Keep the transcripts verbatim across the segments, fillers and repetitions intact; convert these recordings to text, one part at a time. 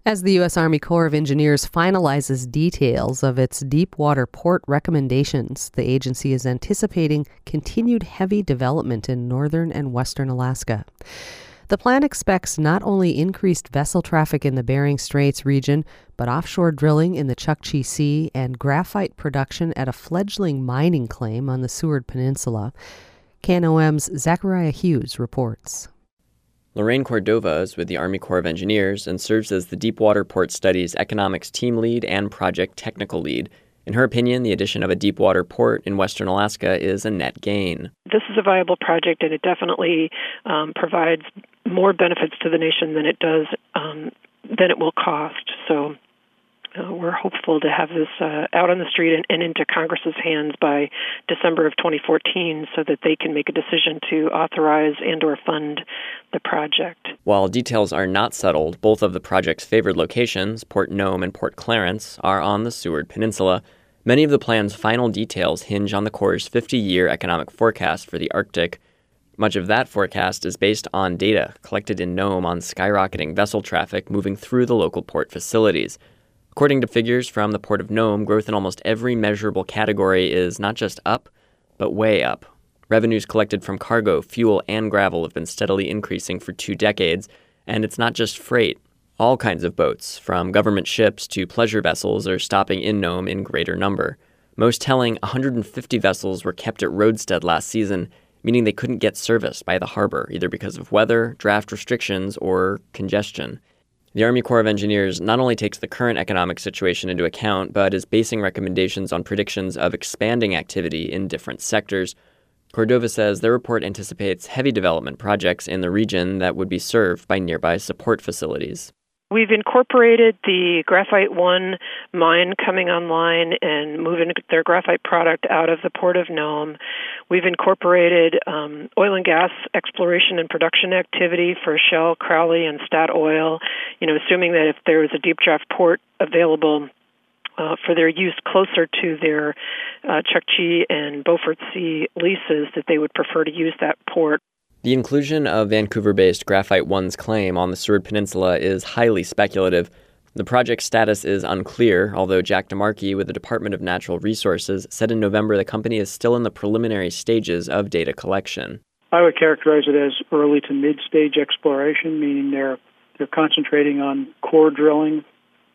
As the U S. Army Corps of Engineers finalizes details of its deepwater port recommendations, the agency is anticipating continued heavy development in northern and western Alaska. The plan expects not only increased vessel traffic in the Bering Straits region, but offshore drilling in the Chukchi Sea and graphite production at a fledgling mining claim on the Seward Peninsula. K N O M's Zachariah Hughes reports. Lorraine Cordova is with the Army Corps of Engineers and serves as the Deepwater Port Studies Economics Team Lead and Project Technical Lead. In her opinion, the addition of a deepwater port in western Alaska is a net gain. This is a viable project, and it definitely um, provides more benefits to the nation than it does um, than it will cost. So uh, we're hopeful to have this uh, out on the street and, and into Congress's hands by December of twenty fourteen, so that they can make a decision to authorize and or fund the project. While details are not settled, both of the project's favored locations, Port Nome and Port Clarence, are on the Seward Peninsula. Many of the plan's final details hinge on the Corps' fifty-year economic forecast for the Arctic. Much of that forecast is based on data collected in Nome on skyrocketing vessel traffic moving through the local port facilities. According to figures from the Port of Nome, growth in almost every measurable category is not just up, but way up. Revenues collected from cargo, fuel, and gravel have been steadily increasing for two decades, and it's not just freight. All kinds of boats, from government ships to pleasure vessels, are stopping in Nome in greater number. Most telling, one hundred fifty vessels were kept at Roadstead last season, meaning they couldn't get serviced by the harbor, either because of weather, draft restrictions, or congestion. The Army Corps of Engineers not only takes the current economic situation into account, but is basing recommendations on predictions of expanding activity in different sectors. Cordova says their report anticipates heavy development projects in the region that would be served by nearby support facilities. We've incorporated the Graphite One mine coming online and moving their graphite product out of the Port of Nome. We've incorporated um, oil and gas exploration and production activity for Shell, Crowley, and Statoil, you know, assuming that if there was a deep draft port available Uh, for their use closer to their uh, Chukchi and Beaufort Sea leases, that they would prefer to use that port. The inclusion of Vancouver-based Graphite One's claim on the Seward Peninsula is highly speculative. The project's status is unclear, although Jack DeMarkey with the Department of Natural Resources said in November the company is still in the preliminary stages of data collection. I would characterize it as early to mid-stage exploration, meaning they're they're concentrating on core drilling.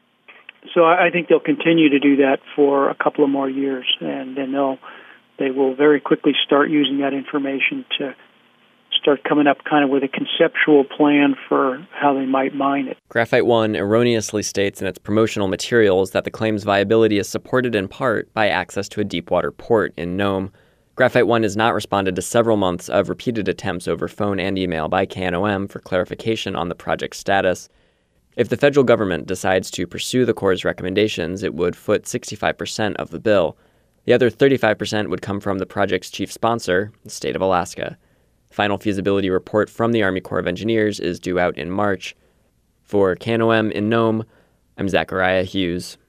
So I think they'll continue to do that for a couple of more years, and then they'll they will very quickly start using that information to start coming up kind of with a conceptual plan for how they might mine it. Graphite One erroneously states in its promotional materials that the claim's viability is supported in part by access to a deepwater port in Nome. Graphite One has not responded to several months of repeated attempts over phone and email by K N O M for clarification on the project's status. If the federal government decides to pursue the Corps' recommendations, it would foot sixty-five percent of the bill. The other thirty-five percent would come from the project's chief sponsor, the state of Alaska. The final feasibility report from the Army Corps of Engineers is due out in March. For K N O M in Nome, I'm Zachariah Hughes.